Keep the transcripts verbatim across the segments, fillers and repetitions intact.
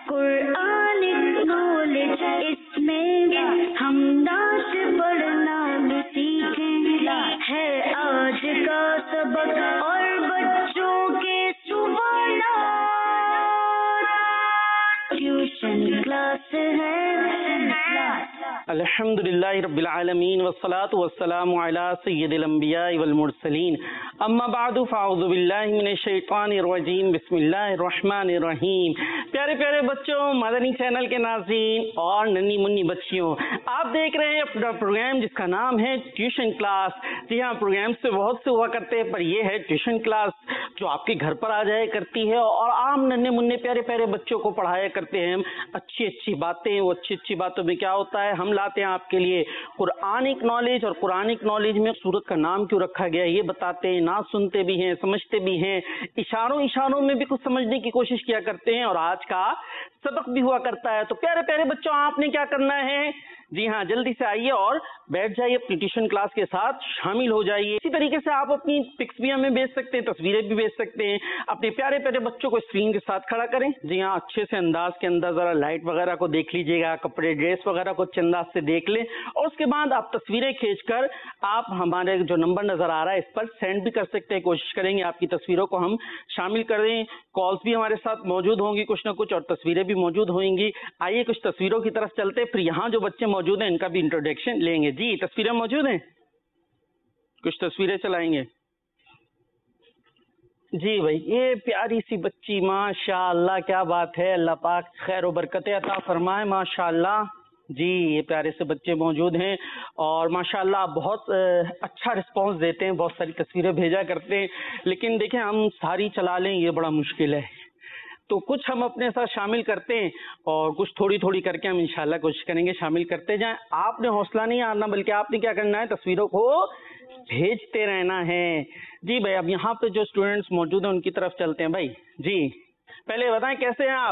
Quranic knowledge اس میں ہم نعت پڑھنا بھی سیکھیں، ہے آج کا سبق اور بچوں کے سوالات، ٹیوشن کلاس ہے۔ الحمدللہ رب العالمین والصلاة والسلام علی سید الانبیاء والمرسلین، اما بعد فاعوذ باللہ من الشیطان الرجیم، بسم اللہ الرحمن الرحیم۔ پیارے پیارے بچوں، مدنی چینل کے ناظرین اور ننھی منی بچیوں، آپ دیکھ رہے ہیں اپنا پروگرام جس کا نام ہے ٹیوشن کلاس۔ جی ہاں، پروگرام سے بہت سے ہوا کرتے ہیں، پر یہ ہے ٹیوشن کلاس جو آپ کے گھر پر آ جایا کرتی ہے اور عام ننھے منھے پیارے پیارے بچوں کو پڑھایا کرتے ہیں اچھی اچھی باتیں۔ وہ اچھی اچھی باتوں میں کیا ہوتا ہے، ہم لاتے ہیں آپ کے لیے قرآنک نالج، اور قرآنک نالج میں سورت کا نام کیوں رکھا گیا یہ بتاتے ہیں، نعت سنتے بھی ہیں، سمجھتے بھی ہیں، اشاروں اشاروں میں بھی کچھ سمجھنے کی کوشش کیا کرتے ہیں، اور آج کا سبق بھی ہوا کرتا ہے۔ تو پیارے پیارے بچوں، آپ نے کیا کرنا ہے، جی ہاں جلدی سے آئیے اور بیٹھ جائیے اپنی ٹیوشن کلاس کے ساتھ شامل ہو جائیے۔ اسی طریقے سے آپ اپنی پکس بھی ہمیں بھیج سکتے ہیں، تصویریں بھی بھیج سکتے ہیں۔ اپنے پیارے پیارے بچوں کو اسکرین کے ساتھ کھڑا کریں، جی ہاں اچھے سے انداز کے اندر ذرا لائٹ وغیرہ کو دیکھ لیجیے گا، کپڑے ڈریس وغیرہ کو اچھے انداز سے دیکھ لیں، اور اس کے بعد آپ تصویریں کھینچ کر آپ ہمارے جو نمبر نظر آ رہا ہے اس پر سینڈ بھی کر سکتے ہیں۔ کوشش کریں گے آپ کی تصویروں کو ہم شامل کریں، کالز بھی ہمارے ساتھ موجود ہوں گی کچھ نہ کچھ، اور تصویریں بھی موجود ہوئیں گی۔ آئیے کچھ تصویروں کی طرف چلتے، پھر یہاں جو بچے موجود ہیں ان کا بھی انٹروڈکشن لیں گے۔ جی تصویریں موجود ہیں، کچھ تصویریں چلائیں گے۔ جی بھائی، یہ پیاری سی بچی، ماشاء اللہ کیا بات ہے، اللہ پاک خیر و برکت عطا فرمائے، ماشاء اللہ۔ جی یہ پیارے سے بچے موجود ہیں، اور ماشاء اللہ آپ بہت اچھا رسپانس دیتے ہیں، بہت ساری تصویریں بھیجا کرتے ہیں، لیکن دیکھیں ہم ساری چلا لیں یہ بڑا مشکل ہے، تو کچھ ہم اپنے ساتھ شامل کرتے ہیں اور کچھ تھوڑی تھوڑی کر کے ہم انشاءاللہ کوشش کریں گے شامل کرتے جائیں۔ آپ نے حوصلہ نہیں ہارنا، بلکہ آپ نے کیا کرنا ہے، تصویروں کو بھیجتے رہنا ہے۔ جی بھائی، اب یہاں پہ جو اسٹوڈینٹس موجود ہیں ان کی طرف چلتے ہیں۔ بھائی جی پہلے بتائیں کیسے ہیں آپ؟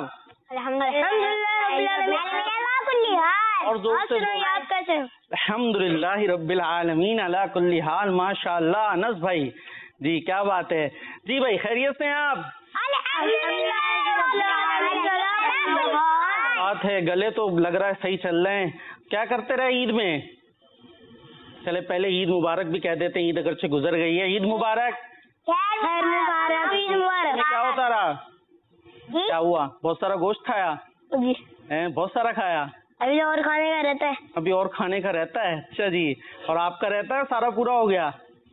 اور الحمدللہ رب العالمین علی کل حال، ماشاء اللہ۔ انس بھائی جی کیا بات ہے، جی بھائی خیریت سے ہیں آپ؟ بات ہے، گلے تو لگ رہا ہے صحیح چل رہے ہیں۔ کیا کرتے رہے عید میں؟ چلے پہلے عید مبارک بھی کہہ دیتے ہیں، عید اگرچہ گزر گئی ہے، عید مبارک۔ کیا ہوتا رہا، کیا ہوا، بہت سارا گوشت کھایا؟ بہت سارا کھایا؟ ابھی اور کھانے کا رہتا ہے۔ ابھی اور کھانے کا رہتا ہے، اچھا جی۔ اور آپ کا رہتا ہے سارا پورا ہو گیا؟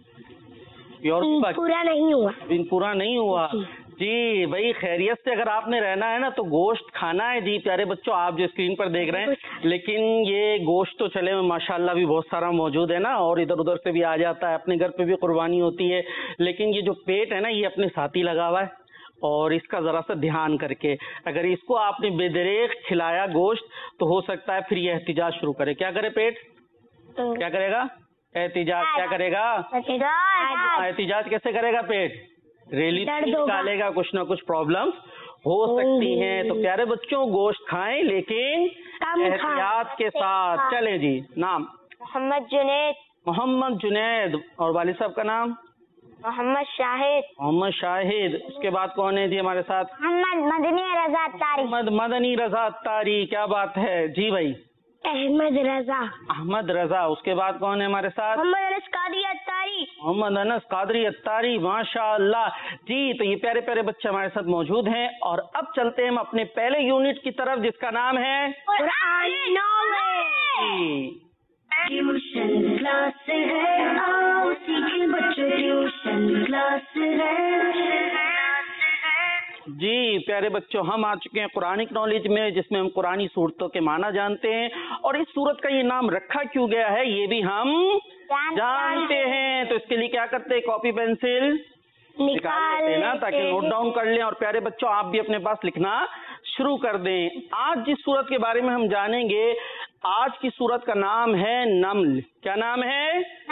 پورا نہیں ہوا، دن پورا نہیں ہوا۔ جی بھائی خیریت سے اگر آپ نے رہنا ہے نا تو گوشت کھانا ہے۔ جی پیارے بچوں، آپ جو اسکرین پر دیکھ رہے ہیں، لیکن یہ گوشت تو چلے ماشاءاللہ بھی بہت سارا موجود ہے نا، اور ادھر ادھر سے بھی آ جاتا ہے، اپنے گھر پہ بھی قربانی ہوتی ہے، لیکن یہ جو پیٹ ہے نا یہ اپنے ساتھ ہی لگا ہوا ہے، اور اس کا ذرا سا دھیان کر کے اگر اس کو آپ نے بے دریغ کھلایا گوشت تو ہو سکتا ہے پھر یہ احتجاج شروع کرے۔ کیا کرے پیٹ؟ کیا کرے گا؟ احتجاج۔ کیا کرے گا؟ احتجاج کیسے کرے گا پیٹ؟ ریلی نکالے گا، کچھ نہ کچھ پرابلمز ہو سکتی ہیں۔ تو پیارے بچوں گوشت کھائیں لیکن احتیاط کے ساتھ۔ چلیں جی، نام؟ محمد جنید۔ محمد جنید۔ اور والد صاحب کا نام؟ محمد شاہد۔ محمد شاہد۔ اس کے بعد کون ہے جی ہمارے ساتھ؟ محمد مدنی رضا اتاری۔ محمد مدنی رضا اتاری، کیا بات ہے۔ جی بھائی؟ احمد رضا۔ احمد رضا۔ اس کے بعد کون ہے ہمارے ساتھ؟ محمد انس قادری اتاری۔ محمد انس قادری اتاری، ماشاء اللہ۔ جی تو یہ پیارے پیارے بچے ہمارے ساتھ موجود ہیں، اور اب چلتے ہیں ہم اپنے پہلے یونٹ کی طرف جس کا نام ہے قرآنک نالج۔ ٹیوشن کلاس ہے، آؤ سیکھیں بچوں ٹیوشن کلاس ہے۔ جی پیارے بچوں، ہم آ چکے ہیں قرآنک نالج میں، جس میں ہم قرآنی صورتوں کے معنی جانتے ہیں، اور اس صورت کا یہ نام رکھا کیوں گیا ہے یہ بھی ہم جانتے ہیں۔ تو اس کے لیے کیا کرتے ہیں، کاپی پینسل نکال لیتے ہیں نا، تاکہ نوٹ ڈاؤن کر لیں، اور پیارے بچوں آپ بھی اپنے پاس لکھنا شروع کر دیں۔ آج جس صورت کے بارے میں ہم جانیں گے، آج کی صورت کا نام ہے نمل۔ کیا نام ہے؟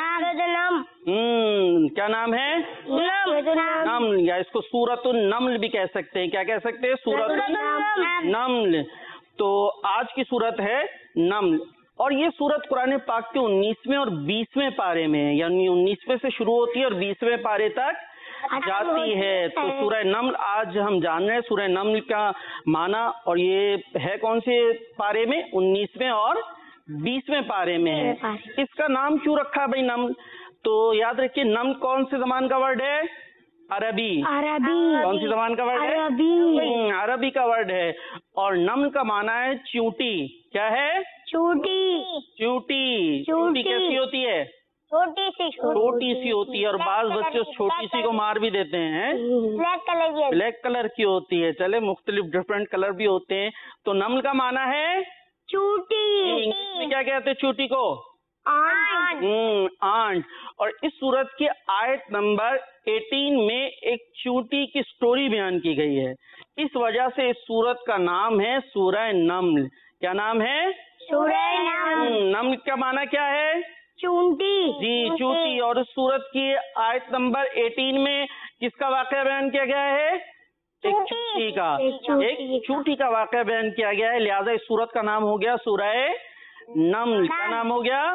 ہم کیا نام ہے؟ نمل، یا اس کو سورۃ النمل بھی کہہ سکتے ہیں۔ کیا کہہ سکتے ہیں؟ سورۃ النمل۔ تو آج کی صورت ہے نمل، اور یہ صورت قرآن پاک کے انیسویں اور بیسویں پارے میں ہے، یعنی انیسویں سے شروع ہوتی ہے اور بیسویں پارے تک جاتی ہے. تو سورہ نمل آج ہم جان رہے ہیں سورہ نمل کا معنی, اور یہ ہے کون سے پارے میں؟ انیسویں اور بیسویں پارے میں ہے. اس کا نام کیوں رکھا بھائی نمل؟ تو یاد رکھیے نمل کون سے زبان کا ورڈ ہے؟ عربی. عربی. کون سی زبان کا ورڈ ہے؟ عربی. عربی کا ورڈ ہے. اور نمل کا معنی ہے چیونٹی. کیا ہے؟ چوٹی. چیونٹی. چیونٹی کیسی ہوتی ہے؟ چھوٹی سی. چھوٹی سی ہوتی ہے, اور بعض بچے اس چھوٹی سی کو مار بھی دیتے ہیں. بلیک کلر کی. بلیک کلر کی ہوتی ہے. چلے مختلف ڈفرینٹ کلر بھی ہوتے ہیں. تو نمل کا معنی ہے چوٹی. انگلش میں کیا کہتے ہیں چوٹی کو؟ آنٹ. آنٹ. اور اس سورت کی آیت نمبر اٹھارہ میں ایک چیونٹی کی سٹوری بیان کی گئی ہے. اس وجہ سے اس سورت کا نام ہے سورہ نمل. کیا نام ہے؟ سورہ نمل. نمل کا معنی کیا ہے؟ چونٹی. جی چونٹی. اور اس سورت کی آیت نمبر اٹھارہ میں کس کا واقعہ بیان کیا گیا ہے؟ ایک چونٹی کا. ایک چونٹی کا واقعہ بیان کیا گیا ہے. لہذا اس سورت کا نام ہو گیا سورہ نمل. کیا نام ہو گیا؟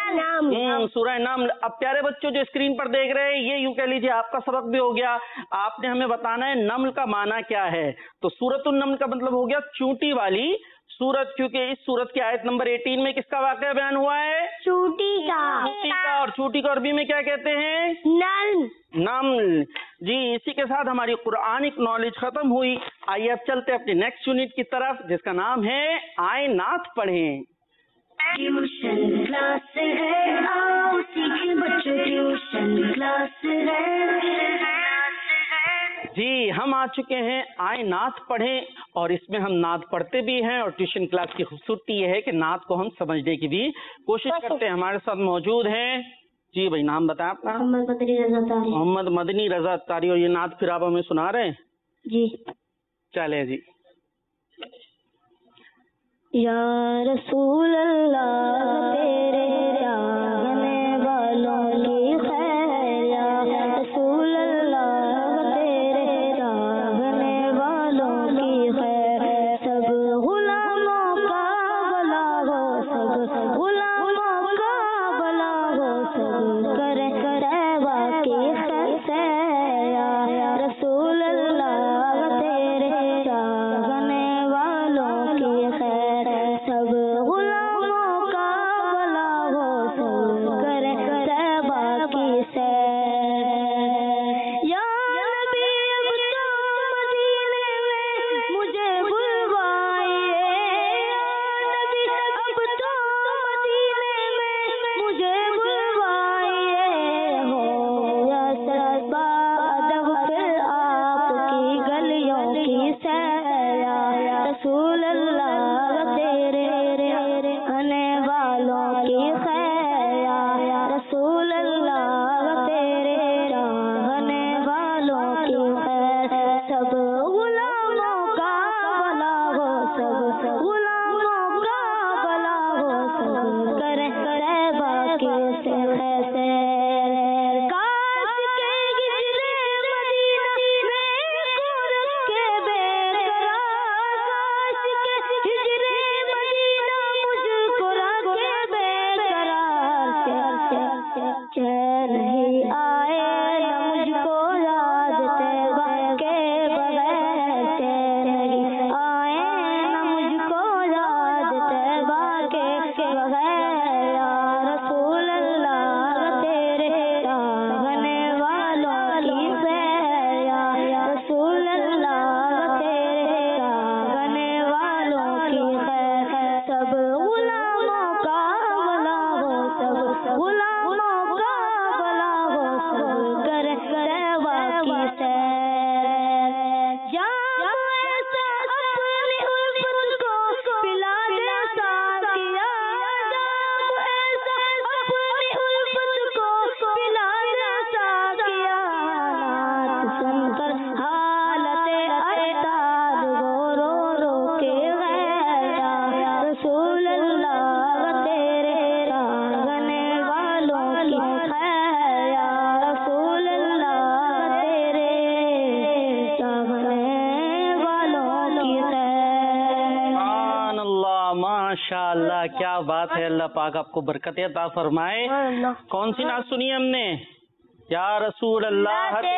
سورہ نمل. اب پیارے بچوں جو اسکرین پر دیکھ رہے ہیں, یہ یوں کہہ لیجیے آپ کا سبق بھی ہو گیا. آپ نے ہمیں بتانا ہے نمل کا معنی کیا ہے. تو سورۃ النمل کا مطلب ہو گیا چونٹی والی سورت, کیونکہ اس سورت کی آیت نمبر اٹھارہ میں کس کا واقعہ بیان ہوا ہے؟ چوٹی کا. چونٹی کا. اور چونٹی کو عربی میں کیا کہتے ہیں؟ نمل. نمل. جی اسی کے ساتھ ہماری قرآنک نالج ختم ہوئی. آئیے اب چلتے اپنے نیکسٹ یونٹ کی طرف, جس کا نام ہے آئے نعت پڑھیں. ٹیوشن کلاس ہے, آؤ سیکھیں بچوں ٹیوشن کلاس ہے. جی ہم آ چکے ہیں آئے نعت پڑھیں, اور اس میں ہم نعت پڑھتے بھی ہیں. اور ٹیوشن کلاس کی خوبصورتی یہ ہے کہ نعت کو ہم سمجھنے کی بھی کوشش کرتے ہیں. ہمارے ساتھ موجود ہیں, جی بھائی نام بتائیں آپ کا؟ محمد مدنی رضا اتاری. محمد مدنی رضا اتاری. اور یہ نعت پھر آپ ہمیں سنا رہے ہیں؟ جی. چلے جی. یا رسول اللہ تیرے چاہنے والوں کی خیر, یا رسول اللہ تیرے چاہنے والوں کی خیر. سب غلاموں کا بھلا ہو, سب غلاموں کا بھلا ہو, سب کرے تیبہ کی خیر سے. یا رسول اللہ تیرے چاہنے والوں کی خیر, سب غلاموں کا بھلا ہو, سب کرے تیبہ کی سیر. یا نبی اب تو مدینے میں مجھے بلوائیے, یا نبی اب تو مدینے میں مجھے بلوائیے. ہو یا سربا ادب پھر آپ کی گلیوں کی سیر. یا رسول اللہ تیرے آنے والوں کی خیر, یا رسول اللہ تیرے آنے والوں کی خیر. سب غلاموں کا بھلا ہو, سب غلاموں کا بھلا ہو, سب کرے تیبہ کی سیر. کاش کے ہجرے مدینہ میں کو رکھے بے قرار, کاش کے ہجرے مدینہ مجھ کو رکھے بے قرار. چین ہی آئے نہ مجھ کو یاد تیبہ کے بغیر, چین ہی آئے نہ مجھ کو یاد تیبہ کے بغیر. یا رسول اللہ تیرے چاہنے والوں کی خیر, یا رسول اللہ تیرے چاہنے والوں کی خیر. سب غلاموں کا بھلا ہو, سب غلاموں کا بھلا ہو, سب کرے تیبہ کی سیر. جام ایسا اپنی الفت کو پلا دے ساقیا, جام ایسا اپنی الفت کو پلا دے ساقیا. نعت سن کر حالت ارتاد وہ رو رو کے غیر. یا رسول اللہ تیرے چاہنے والوں کی خیر, یا رسول اللہ تیرے چاہنے والوں کی خیر. سبحان اللہ, ماشاء اللہ, کیا بات ہے. اللہ پاک آپ کو برکت عطا فرمائے. کون سی نعت سنی ہم نے؟ یا رسول اللہ تیرے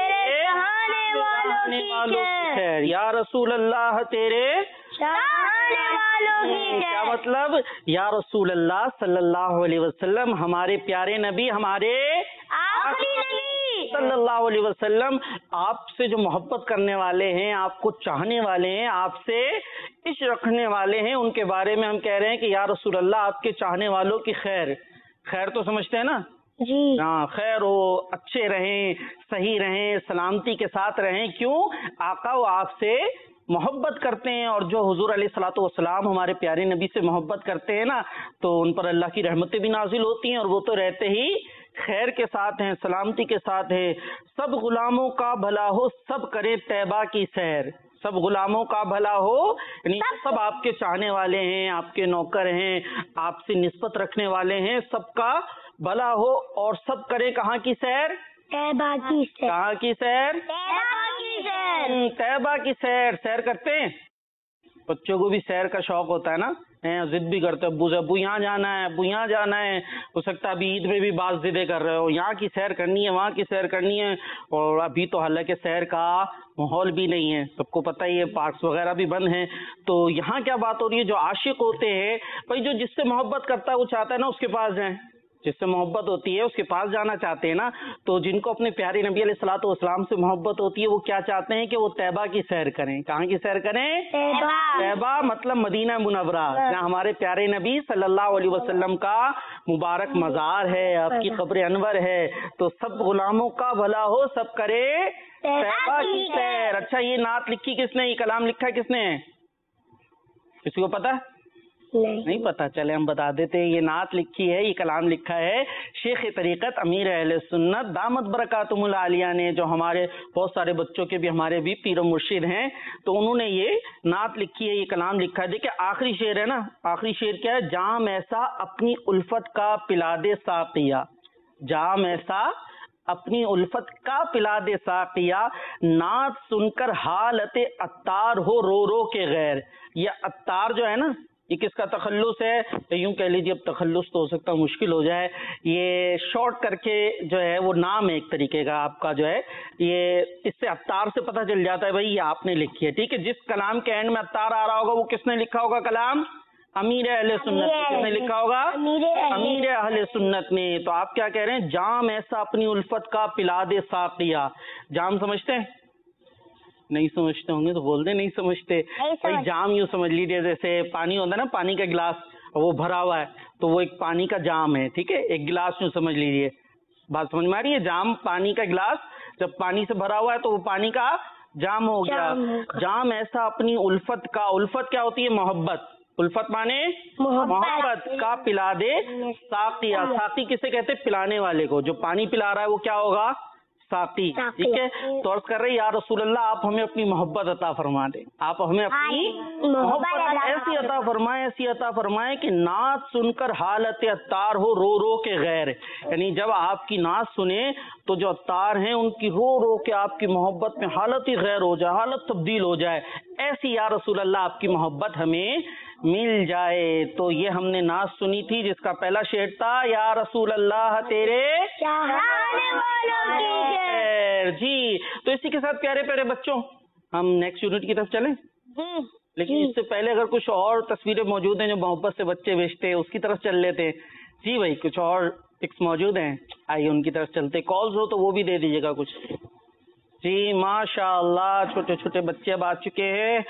چاہنے والوں کی خیر، یا رسول اللہ تیرے چاہنے والوں کی کیا مطلب؟ یا رسول اللہ صلی اللہ علیہ وسلم، ہمارے پیارے نبی، ہمارے آخری نبی صلی اللہ علیہ وسلم آپ سے جو محبت کرنے والے ہیں، آپ کو چاہنے والے ہیں، آپ سے عشق رکھنے والے ہیں، ان کے بارے میں ہم کہہ رہے ہیں کہ یا رسول اللہ آپ کے چاہنے والوں کی خیر۔ خیر تو سمجھتے ہیں نا؟ جی ہاں، خیر ہو، اچھے رہیں، صحیح رہیں، سلامتی کے ساتھ رہیں۔ کیوں؟ آقا وہ آپ سے محبت کرتے ہیں، اور جو حضور علیہ الصلوۃ والسلام ہمارے پیارے نبی سے محبت کرتے ہیں نا، تو ان پر اللہ کی رحمتیں بھی نازل ہوتی ہیں، اور وہ تو رہتے ہی خیر کے ساتھ ہیں، سلامتی کے ساتھ ہیں۔ سب غلاموں کا بھلا ہو، سب کرے طیبہ کی سیر۔ سب غلاموں کا بھلا ہو یعنی سب آپ کے چاہنے والے ہیں، آپ کے نوکر ہیں، آپ سے نسبت رکھنے والے ہیں، سب کا بھلا ہو، اور سب کرے کہاں کی سیر؟ طیبہ کی سیر کہاں کی سیر؟ طیبہ کی سیر طیبہ کی سیر۔ سیر کرتے ہیں؟ بچوں کو بھی سیر کا شوق ہوتا ہے نا، ضد بھی کرتے ہیں، ابو سے ابو یہاں جانا ہے، ابو یہاں جانا ہے۔ ہو سکتا ہے ابھی عید میں بھی بعض ضدیں کر رہے ہو، یہاں کی سیر کرنی ہے، وہاں کی سیر کرنی ہے، اور ابھی تو حالانکہ سیر کا ماحول بھی نہیں ہے، سب کو پتہ ہی ہے، پارکس وغیرہ بھی بند ہیں۔ تو یہاں کیا بات ہو رہی ہے؟ جو عاشق ہوتے ہیں بھائی، جو جس سے محبت کرتا ہے وہ چاہتا ہے نا اس کے پاس جائیں، جس سے محبت ہوتی ہے اس کے پاس جانا چاہتے ہیں نا۔ تو جن کو اپنے پیارے نبی علیہ الصلوۃ والسلام سے محبت ہوتی ہے وہ کیا چاہتے ہیں کہ وہ طیبہ کی سیر کریں۔ کہاں کی سیر کریں؟ طیبہ طیبہ مطلب مدینہ منورہ، جہاں ہمارے پیارے نبی صلی اللہ علیہ وسلم کا مبارک مزار ہے، آپ کی قبر انور ہے۔ تو سب غلاموں کا بھلا ہو، سب کرے طیبہ کی سیر۔ اچھا، یہ نعت لکھی کس نے؟ یہ کلام لکھا ہے کس نے؟ کسی کو پتا؟ نہیں پتا؟ چلے ہم بتا دیتے ہیں۔ یہ نعت لکھی ہے، یہ کلام لکھا ہے شیخ طریقت امیر اہل سنت دامت برکاتہم العالیہ نے، جو ہمارے بہت سارے بچوں کے بھی ہمارے بھی پیر و مرشد ہیں، تو انہوں نے یہ نعت لکھی ہے، یہ کلام لکھا ہے۔ دیکھیں آخری شعر ہے نا، آخری شعر کیا ہے؟ جام ایسا اپنی الفت کا پلا دے ساقیہ، جام ایسا اپنی الفت کا پلا دے ساقیہ، نعت سن کر حالت عطار ہو رو رو کے غیر۔ یہ عطار جو ہے نا، یہ کس کا تخلص ہے؟ یوں کہہ لیجیے، اب تخلص تو ہو سکتا ہے مشکل ہو جائے، یہ شارٹ کر کے جو ہے وہ نام ہے ایک طریقے کا آپ کا، جو ہے یہ اس سے عطار سے پتہ چل جاتا ہے بھائی یہ آپ نے لکھی ہے، ٹھیک ہے۔ جس کلام کے اینڈ میں عطار آ رہا ہوگا وہ کس نے لکھا ہوگا کلام؟ امیر اہل سنت نے۔ کس نے لکھا ہوگا؟ امیر اہل سنت نے۔ تو آپ کیا کہہ رہے ہیں؟ جام ایسا اپنی الفت کا پلا دے ساقیہ۔ جام سمجھتے ہیں؟ نہیں سمجھتے ہوں گے تو بول دیں نہیں سمجھتے۔ بھائی جام یوں سمجھ لیجیے، جیسے پانی ہوتا ہے نا، پانی کا گلاس وہ بھرا ہوا ہے تو وہ ایک پانی کا جام ہے، ٹھیک ہے، ایک گلاس یوں سمجھ لیجیے۔ بات سمجھ میں آ رہی ہے؟ جام پانی کا گلاس جب پانی سے بھرا ہوا ہے تو وہ پانی کا جام ہو گیا۔ جام ایسا اپنی الفت کا، الفت کیا ہوتی ہے؟ محبت، الفت مانے محبت کا پلا دے ساقیہ۔ ساقی کسے کہتے؟ پلانے والے کو، جو پانی پلا رہا ہے وہ کیا ہوگا؟ ساقی، ٹھیک ہے۔ تو عرض کر رہے یا رسول اللہ آپ ہمیں اپنی محبت عطا فرما دیں، آپ ہمیں اپنی محبت ایسی عطا فرمائیں، ایسی عطا فرمائیں کہ نعت سن کر حالت عطار ہو رو رو کے غیر، یعنی جب آپ کی نعت سنیں تو جو عطار ہیں ان کی رو رو کے آپ کی محبت میں حالت ہی غیر ہو جائے، حالت تبدیل ہو جائے، ایسی یا رسول اللہ آپ کی محبت ہمیں مل جائے۔ تو یہ ہم نے نعت سنی تھی جس کا پہلا شعر تھا یا رسول اللہ تیرے چاہنے والوں کی خیر۔ جی، تو اسی کے ساتھ پیارے پیارے بچوں ہم نیکسٹ یونٹ کی طرف چلیں، جی لیکن اس سے پہلے اگر کچھ اور تصویریں موجود ہیں جو محبت سے بچے بھیجتے ہیں اس کی طرف چل لیتے ہیں۔ جی بھائی، کچھ اور پکس موجود ہیں، آئیے ان کی طرف چلتے۔ کالز ہو تو وہ بھی دے دیجیے گا کچھ۔ جی ماشاء اللہ، چھوٹے چھوٹے بچے اب آ چکے ہیں،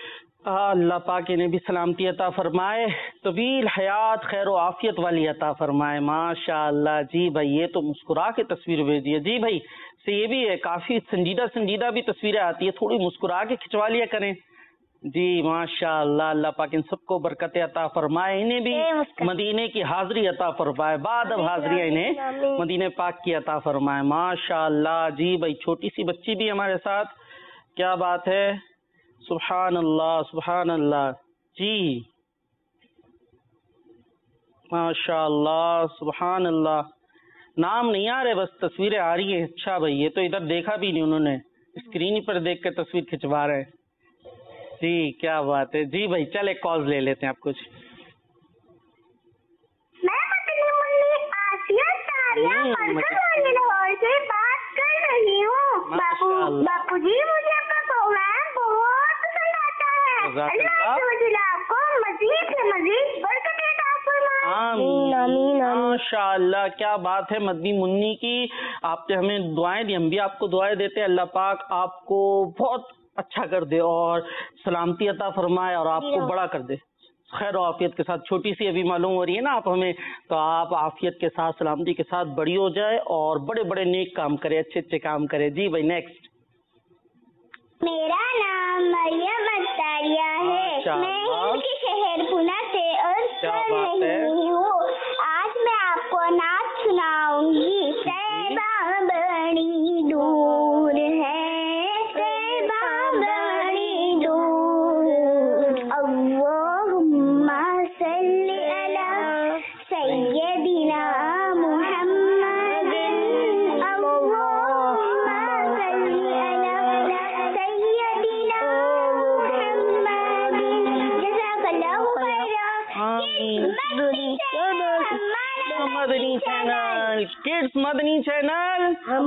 اللہ پاک انہیں بھی سلامتی عطا فرمائے، طویل حیات خیر و عافیت والی عطا فرمائے، ماشاء اللہ۔ جی بھائی، یہ تو مسکرا کے تصویر بھیج دیے۔ جی بھائی، سے یہ بھی ہے، کافی سنجیدہ سنجیدہ بھی تصویریں آتی ہے، تھوڑی مسکرا کے کھنچوا لیا کریں۔ جی ماشاء اللہ، اللہ پاک ان سب کو برکت عطا فرمائے، انہیں بھی مدینے کی حاضری عطا فرمائے، بعد اب حاضریاں انہیں مدینے پاک کی عطا فرمائے، ماشاء اللہ۔ جی بھائی، چھوٹی سی بچی بھی ہمارے ساتھ، کیا بات ہے، سبحان اللہ سبحان اللہ۔ جی ماشاء اللہ سبحان اللہ، نام نہیں آ رہے، بس تصویریں آ رہی ہیں۔ اچھا بھائی، یہ تو ادھر دیکھا بھی نہیں انہوں نے، اسکرین ہی پر دیکھ کے تصویر کھنچوا رہے ہیں۔ جی کیا بات ہے۔ جی بھائی، چل ایک کال لے لیتے ہیں آپ کچھ۔ میں اپنی منی آسیہ تاریہ مرکز والی لاہور سے بات कर रही हूँ। बापू बापू जी, मुझे आपका प्रोग्राम बहुत पसंद आता है। अल्लाह ताला आपको मजीद से मजीद बरकत अता फरमाए। आमीन आमीन माशाअल्लाह, क्या बात है मदनी मुन्नी की। आपने हमें दुआएं दी, हम भी आपको दुआएं देते हैं। अल्लाह पाक आपको बहुत अच्छा कर दे और सलामती अता फरमाए और आपको बड़ा कर दे, खैर आफियत के साथ। छोटी सी अभी मालूम हो रही है ना आप हमें, तो आप आफियत के साथ सलामती के साथ बड़ी हो जाए और बड़े बड़े नेक काम करे, अच्छे अच्छे काम करे। जी भाई नेक्स्ट। मेरा नाम मरियम अत्तारिया है, मैं हिंद के शहर पुणे से अर्ज कर रही हूँ। आज मैं आपको नात सुनाऊंगी। तैबा बड़ी दूर है, तैबा बड़ी दूर। अल्लाहुम्मा सल्ली अला सय्यदिना मुहम्मदिन। अल्लाहुम्मा सल्ली अला सय्यदिना मुहम्मदिन। जज़ाकल्लाहु खैरा। आमीन। Madani channel, kids Madani channel,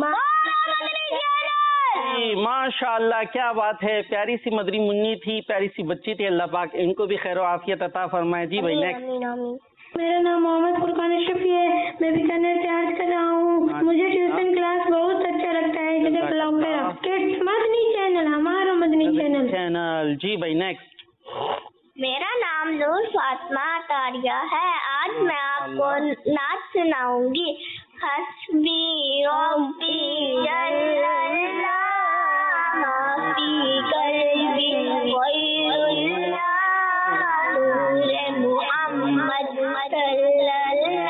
माशाअल्लाह, क्या बात है। प्यारी सी मदनी मुन्नी थी, प्यारी सी बच्ची थी। अल्लाह पाक इनको भी खैर आफियत अता फरमाए। जी भाई नेक्स्ट। मेरा नाम मोहम्मद फुरकान अशरफी है, मैं बीकानेर से अर्ज कर रहा हूँ। मुझे ट्यूशन क्लास बहुत अच्छा लगता है। जज़ाकल्लाहु खैर। किड्स मदनी चैनल, हमारा मदनी चैनल चैनल। जी भाई नेक्स्ट। मेरा नाम नूर फातिमा तारिया है। आज मैं आपको नात सुनाऊंगी। हस्बी रब्बी जल्लल्लाह फी कल्बी गैरुल्लाह नूरे मुहम्मद सल्लल्लाह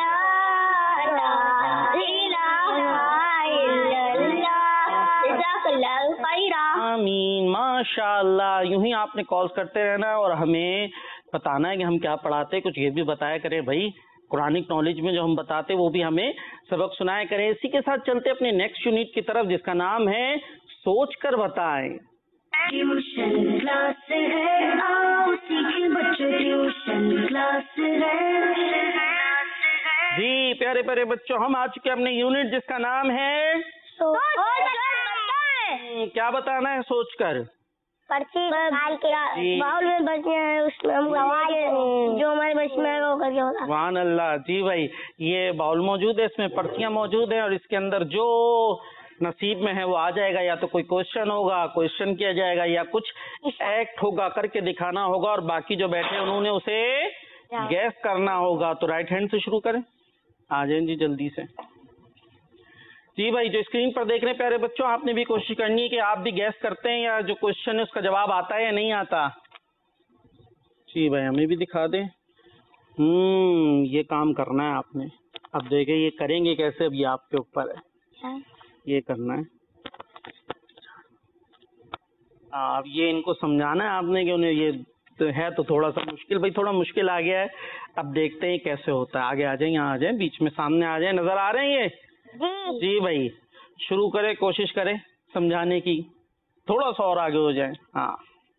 ला इलाहा इल्लल्लाह। जज़ाकल्लाहु खैरा। आमीन माशाअल्लाह। यूं ही आपने कॉल्स करते रहना और हमें बताना है कि हम क्या पढ़ाते हैं। कुछ ये भी बताया करें भाई, कुरानिक नॉलेज में जो हम बताते हैं वो भी हमें सबक सुनाया करें। इसी के साथ चलते अपने नेक्स्ट यूनिट की तरफ, जिसका नाम है सोच कर बताएं। ट्यूशन क्लास है, आओ सीखें बच्चों, ट्यूशन क्लास है। जी प्यारे प्यारे बच्चों, हम आ चुके हैं अपने यूनिट जिसका नाम है सोच कर बताएं। क्या बताना है सोच कर। पर्ची निकाल के बाउल में बचने हैं, उसमें हम जो हमारे बच में आएगा वो करके होगा। सुभान अल्लाह। जी भाई, ये बाउल मौजूद है, इसमें पर्चियां मौजूद हैं और इसके अंदर जो नसीब में है वो आ जाएगा। या तो कोई क्वेश्चन होगा, क्वेश्चन किया जाएगा, या कुछ एक्ट होगा, करके दिखाना होगा और बाकी जो बैठे हैं उन्होंने उसे गैस करना होगा। तो राइट हैंड से शुरू करें, आ जाए जी जल्दी से। जी भाई, जो स्क्रीन पर देख रहे हैं प्यारे बच्चों, आपने भी कोशिश करनी है कि आप भी गैस करते हैं या जो क्वेश्चन है उसका जवाब आता है या नहीं आता। जी भाई, हमें भी दिखा दें। हम्म ये काम करना है आपने। अब देखें ये करेंगे कैसे, अब ये आपके ऊपर है। ये करना है, अब ये इनको समझाना है आपने कि उन्हें ये तो है तो थोड़ा सा मुश्किल, भाई थोड़ा मुश्किल आ गया है। अब देखते हैं कैसे होता है। आगे आ जाए, यहाँ आ जाए, बीच में सामने आ जाए। नजर आ रहे हैं ये? जी जी भाई, शुरू करें, कोशिश करें समझाने की। थोड़ा सा और आगे हो जाए, हाँ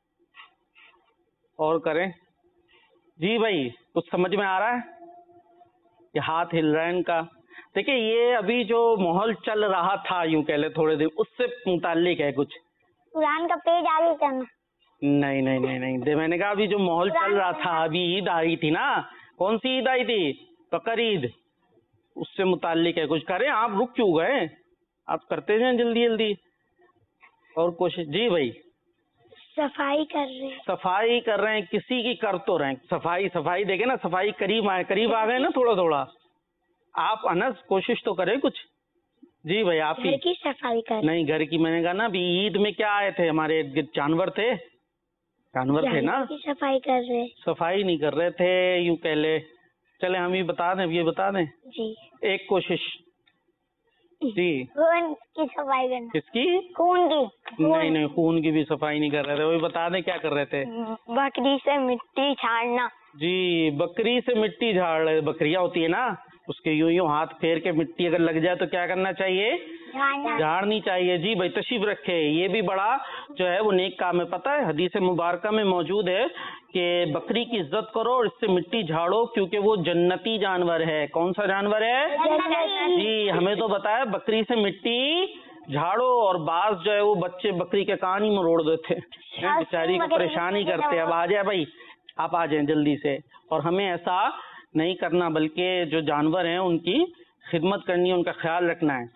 और करें। जी भाई, कुछ समझ में आ रहा है? ये हाथ हिल रहा है इनका। देखिए, ये अभी जो माहौल चल रहा था, यूं कह ले थोड़े दिन, उससे मुताल्लिक है कुछ। कुरान का पेज आगे करना। नहीं नहीं नहीं नहीं दे मैंने कहा अभी जो माहौल चल रहा था, अभी ईद आ रही थी ना। कौन सी ईद आई थी? बकर ईद, उससे मुताल्लिक है कुछ। करें, आप रुक क्यों गए? आप करते जाएं जल्दी जल्दी और कोशिश। जी भाई, सफाई कर रहे हैं। सफाई कर रहे हैं, किसी की कर तो रहे हैं। सफाई सफाई देखे ना, सफाई करीब आए, करीब आ गए ना थोड़ा थोड़ा। आप अनस कोशिश तो करें कुछ। जी भाई, आप ही घर की सफाई कर। नहीं, घर की मैंने कहा ना, अभी ईद में क्या आए थे हमारे जानवर थे, जानवर थे ना। की सफाई कर रहे हैं। सफाई नहीं कर रहे थे, यूं कह ले। चले हम ये बता दें, ये बता दें जी, एक कोशिश। जी, खून की सफाई करना। किसकी? खून की। नहीं नहीं, खून की भी सफाई नहीं कर रहे थे। वही बता दें क्या कर रहे थे। बकरी से मिट्टी झाड़ना। जी, बकरी से मिट्टी झाड़ रहे। बकरियां होती है ना, उसके यूं यूं हाथ फेर के मिट्टी अगर लग जाए तो क्या करना चाहिए? झाड़नी चाहिए। जी भाई, तशरीफ रखे। ये भी बड़ा जो है वो नेक काम है। पता है, हदीस मुबारका में मौजूद है कि बकरी की इज्जत करो और इससे मिट्टी झाड़ो, क्योंकि वो जन्नती जानवर है। कौन सा जानवर है? जन्नती। जी, हमें तो बताया बकरी से मिट्टी جھاڑو اور بعض جو ہے وہ بچے بکری کے کان ہی مروڑ دیتے ہیں، بیچاری کو پریشان ہی کرتے. اب آ جائے بھائی، آپ آ جائیں جلدی سے. اور ہمیں ایسا نہیں کرنا، بلکہ جو جانور ہیں ان کی خدمت کرنی ہے، ان کا خیال رکھنا ہے.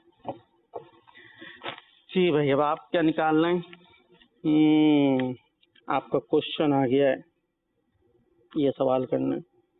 جی بھائی اب آپ کیا نکالنا ہے؟ ہوں آپ کا کوشچن آ گیا ہے، یہ سوال کرنا ہے.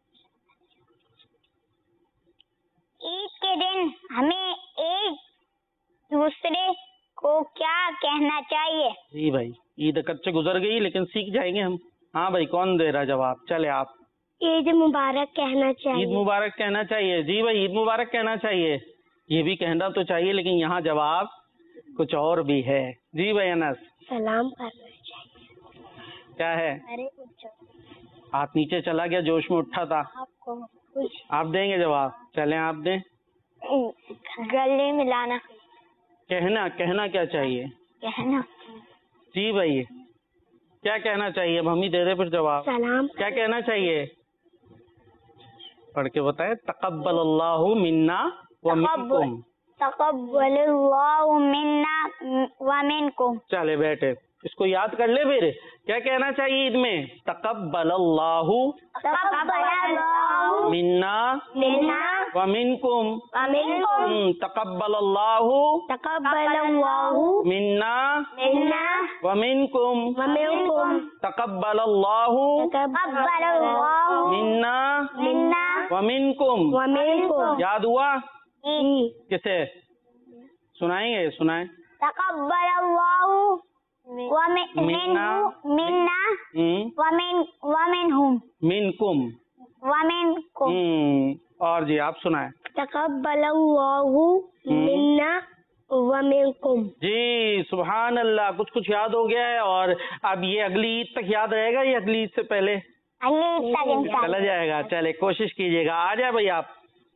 عید کے دن ہمیں ایک دوسرے کو کیا کہنا چاہیے؟ جی بھائی عید کچے گزر گئی لیکن سیکھ جائیں گے ہم. ہاں بھائی کون دے رہا جواب؟ چلے آپ. عید مبارک کہنا چاہیے. عید مبارک کہنا چاہیے. جی بھائی عید مبارک کہنا چاہیے، یہ بھی کہنا تو چاہیے لیکن یہاں جواب کچھ اور بھی ہے. جی بھائی انس. سلام کرنا چاہیے. کیا ہے؟ ارے کچھ آپ نیچے چلا گیا، جوش میں اٹھا تھا. آپ کو کچھ آپ دیں گے جواب؟ چلیں آپ دیں. گلے ملانا. کہنا کہنا کیا چاہیے؟ کہنا. جی بھائی کیا کہنا چاہیے؟ اب ہم ہی دے دیں پھر جواب. سلام. کیا کہنا چاہیے؟ پڑھ کے بتائیں. تقبل اللہ منا ومنکم. تقبل اللہ منا ومنکم. چلے بیٹھے، اس کو یاد کر لے. پھر کیا کہنا چاہیے عید میں؟ تقبل اللہ تقبل اللہ منا منا ومنکم. ومنکم. تقبل اللہ تقبل اللہ منا منا ومنکم. ومنکم. تقبل اللہ تقبل اللہ منا منا ومنکم. ومنکم. یاد ہوا؟ جی. کسے سنائیں گے؟ سنائیں. تقبل اللہ منا منا ہم، ومن ومنہم منکم. ومنکم. ہم، اور جی آپ سنائیں. تقبل اللہ منا ومنکم. جی سبحان اللہ، کچھ کچھ یاد ہو گیا ہے. اور اب یہ اگلی عید تک یاد رہے گا، یہ اگلی عید سے پہلے چلا جائے گا؟ چلے کوشش کیجیے گا. آ جائے بھائی آپ.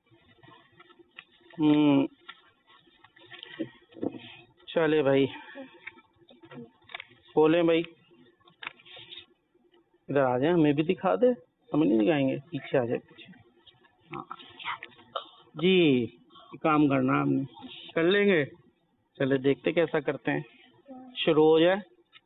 ہم، چلے بھائی بولیں بھائی. ادھر آ جائیں، ہمیں بھی دکھا دے. ہم نہیں دکھائیں گے، پیچھے آ جائے پیچھے. ہاں جی کام کرنا ہم نے، کر لیں گے. چلے دیکھتے کیسا کرتے ہیں. شروع ہو جائے.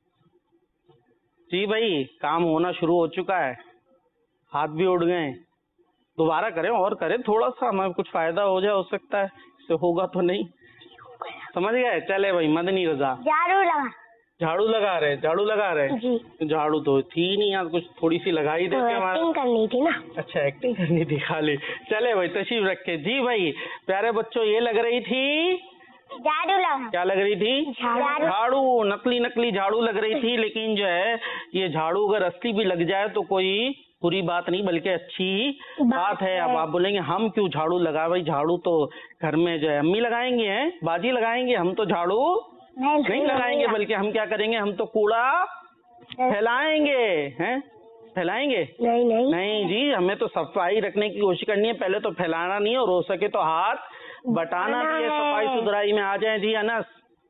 جی بھائی کام ہونا شروع ہو چکا ہے، ہاتھ بھی اڑ گئے. دوبارہ کریں اور کریں تھوڑا سا، ہمیں کچھ فائدہ ہو جائے. ہو سکتا ہے اس سے ہوگا تو نہیں. سمجھ گئے؟ چلے بھائی. مدنی رضا جھاڑو لگا. جھاڑو لگا رہے جھاڑو لگا رہے جی. جھاڑو تو تھی نہیں یار، کچھ تھوڑی سی لگائی دیتے ہمارا. ایکٹنگ کرنی تھی نا. اچھا ایکٹنگ کرنی تھی خالی. چلے بھائی تشریف رکھے. جی بھائی پیارے بچوں یہ لگ رہی تھی، جھاڑو لگا. کیا لگ رہی تھی؟ جھاڑو. جھاڑو. نقلی نقلی جھاڑو لگ رہی تھی، لیکن جو ہے یہ جھاڑو اگر اصلی بھی لگ جائے تو کوئی بری بات نہیں بلکہ اچھی بات ہے. اب آپ بولیں گے ہم کیوں جھاڑو لگا؟ بھائی جھاڑو تو گھر میں جو ہے امی لگائیں گے، ہیں باجی لگائیں گے. ہم تو جھاڑو نہیں لگائیں گے، بلکہ ہم کیا کریں گے؟ ہم تو کوڑا پھیلائیں گے. ہیں پھیلائیں گے؟ نہیں نہیں نہیں جی، ہمیں تو صفائی رکھنے کی کوشش کرنی ہے. پہلے تو پھیلانا نہیں، اور ہو سکے تو ہاتھ بٹانا بھی ہے. صفائی ستھرائی میں آ جائیں. جی انس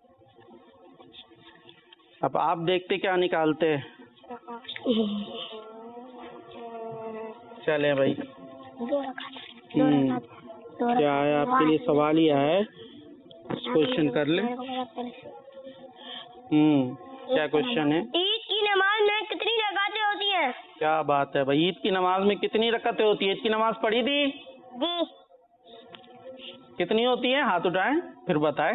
اب آپ دیکھتے کیا نکالتے. چلیں بھائی. کیا ہے آپ کے لیے سوال ہی ہے، کوشچن کر لیں. ہوں کیا کوشچن ہے؟ عید کی نماز میں کتنی رکعتیں ہوتی ہیں؟ کیا بات ہے بھائی. عید کی نماز میں کتنی رکعتیں ہوتی ہیں؟ عید کی نماز پڑھی تھی؟ جی. کتنی ہوتی ہیں؟ ہاتھ اٹھائیں پھر بتائیں.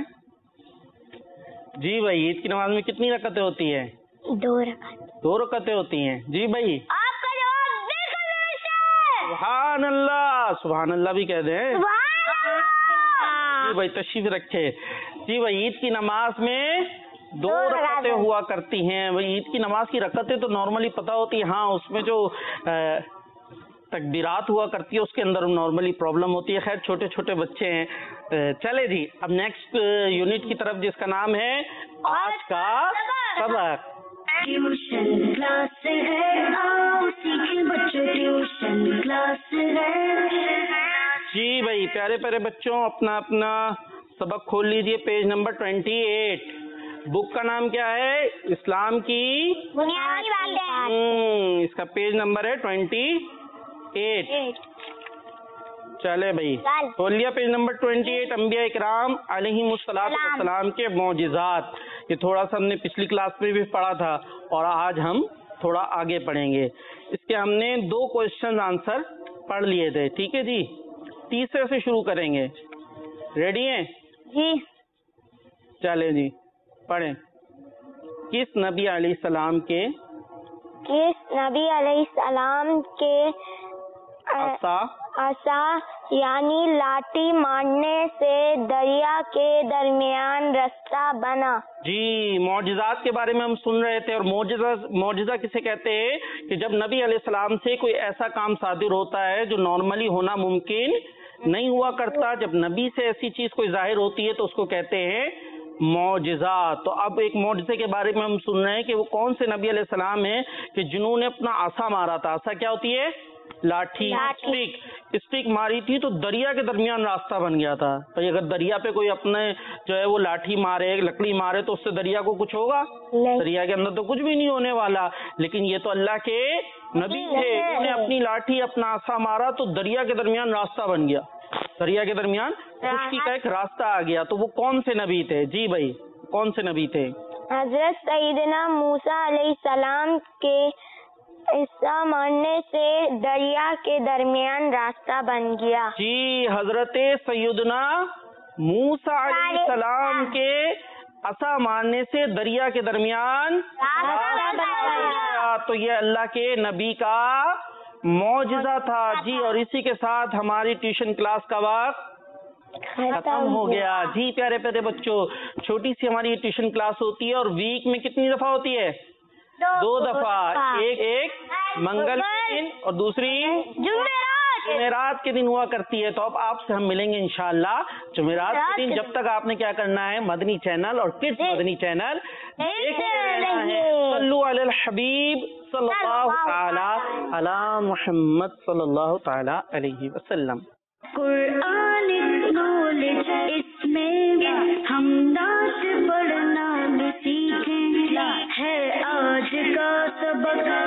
جی بھائی عید کی نماز میں کتنی رکعتیں ہوتی ہیں؟ دو رکعت. دو رکعتیں ہوتی ہیں. جی بھائی آپ کا جواب بالکل درست ہے. سبحان اللہ. سبحان اللہ بھی کہہ دیں. سبحان اللہ. جی بھائی تشریف رکھے. جی بھائی عید کی نماز میں دو رکعتیں ہوا کرتی ہیں. بھائی عید کی نماز کی رکعتیں تو نارملی پتہ ہوتی ہے. ہاں اس میں جو تکبیرات ہوا کرتی ہے اس کے اندر نارملی پرابلم ہوتی ہے. خیر چھوٹے چھوٹے بچے ہیں. چلے جی اب نیکسٹ یونٹ کی طرف جس کا نام ہے آج کا سبق. ٹیوشن کلاس ہے، آؤ سیکھیں بچوں ٹیوشن کلاس ہے. جی بھائی پیارے پیارے بچوں اپنا اپنا سبق کھول لیجئے. Page number twenty eight. Book کا نام کیا ہے؟ اسلام کی بنیادی باتیں. اس کا پیج نمبر ہے ٹوینٹی ایٹ. چلے بھائی کھولیا پیج نمبر ٹوینٹی ایٹ انبیاء اکرام علیہم الصلوۃ والسلام کے معجزات. یہ تھوڑا سا ہم نے پچھلی کلاس میں بھی پڑھا تھا اور آج ہم تھوڑا آگے پڑھیں گے. اس کے ہم نے دو کوشچن آنسر پڑھ لیے تھے. ٹھیک ہے جی, تیسرے سے شروع کریں گے. ریڈی ہیں جی. چلے جی پڑھیں. کس نبی علیہ السلام کے کس نبی علیہ السلام کے عصا عصا یعنی لاٹھی مارنے سے دریا کے درمیان راستہ بنا؟ جی, معجزات کے بارے میں ہم سن رہے تھے. اور معجزہ معجزہ کسے کہتے ہیں کہ جب نبی علیہ السلام سے کوئی ایسا کام صادر ہوتا ہے جو نارملی ہونا ممکن نہیں ہوا کرتا. جب نبی سے ایسی چیز کوئی ظاہر ہوتی ہے تو اس کو کہتے ہیں معجزات. تو اب ایک معجزے کے بارے میں ہم سن رہے ہیں کہ وہ کون سے نبی علیہ السلام ہیں کہ جنہوں نے اپنا عصا مارا تھا. عصا کیا ہوتی ہے؟ لاٹھی. اسٹک اسٹک ماری تھی تو دریا کے درمیان راستہ بن گیا تھا. بھائی اگر دریا پہ کوئی اپنے جو ہے وہ لاٹھی مارے, لکڑی مارے تو اس سے دریا کو کچھ ہوگا؟ دریا کے اندر تو کچھ بھی نہیں ہونے والا. لیکن یہ تو اللہ کے نبی تھے, انہوں نے اپنی لاٹھی اپنا عصا مارا تو دریا کے درمیان راستہ بن گیا. دریا کے درمیان خشکی کا ایک راستہ آ گیا. تو وہ کون سے نبی تھے؟ جی بھائی کون سے نبی تھے؟ حضرت سیدنا موسیٰ علیہ السلام کے عصا مارنے سے دریا کے درمیان راستہ بن گیا. جی, حضرت سیدنا موسیٰ علیہ السلام کے عصا مارنے سے دریا کے درمیان راستہ بن گیا. تو یہ اللہ کے نبی کا معجزہ تھا. جی, اور اسی کے ساتھ ہماری ٹیوشن کلاس کا وقت ختم ہو گیا. جی پیارے پیارے بچوں, چھوٹی سی ہماری ٹیوشن کلاس ہوتی ہے اور ویک میں کتنی دفعہ ہوتی ہے؟ دو دفعہ. ایک ایک منگل کے دن اور دوسری جمعرات کے دن ہوا کرتی ہے. تو اب آپ سے ہم ملیں گے انشاءاللہ جمعرات کے دن. جب تک آپ نے کیا کرنا ہے, مدنی چینل اور کڈس مدنی چینل دیکھتے رہنا ہے. صلو علی الحبیب صلی اللہ تعالی علی محمد صلی اللہ تعالی علیہ وسلم. قرآن نالج اس میں ہم نعت پڑھنا بھی سیکھیں, ہے آج کا سبق